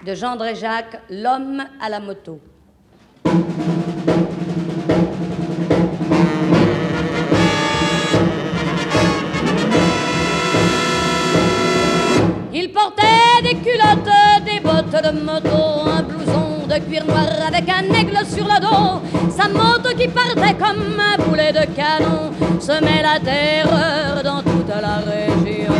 de Jean-André Jacques, L'homme à la moto. Il portait des culottes, des bottes de moto, un blouson de cuir noir avec un aigle sur le dos. Sa moto qui partait comme un boulet de canon semait la terreur dans toute la région.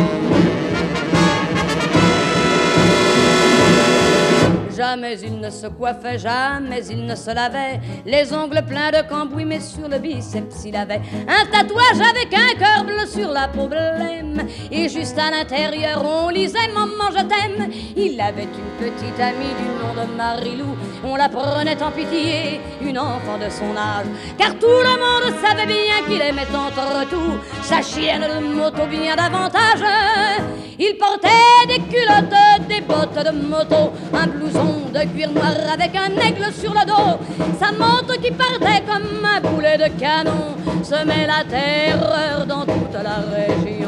Jamais il ne se coiffait, jamais il ne se lavait, les ongles pleins de cambouis, mais sur le biceps il avait un tatouage avec un cœur bleu sur la peau blême. Et juste à l'intérieur on lisait « Maman, je t'aime ». Il avait une petite amie du nom de Marilou, on la prenait en pitié, une enfant de son âge, car tout le monde savait bien qu'il aimait entre tout sa chienne de moto bien davantage. Il portait des culottes, des bottes de moto, un blouson de cuir noir avec un aigle sur le dos. Sa moto qui partait comme un boulet de canon semait la terreur dans toute la région.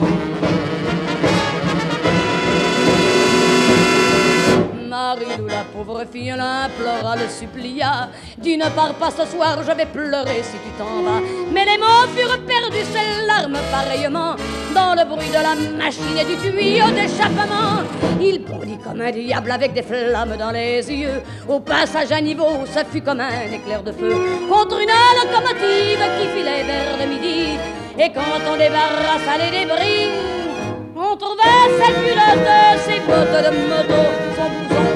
Marilou, la pauvre fille, l'implora, le supplia. Dis ne pars pas ce soir, je vais pleurer si tu t'en vas. Mais les mots furent perdus, ses larmes pareillement, dans le bruit de la machine et du tuyau d'échappement. Il bondit comme un diable avec des flammes dans les yeux. Au passage à niveau, ça fut comme un éclair de feu contre une locomotive qui filait vers le midi. Et quand on débarrassa les débris, on trouvait ses culottes, ses bottes de moto, son blouson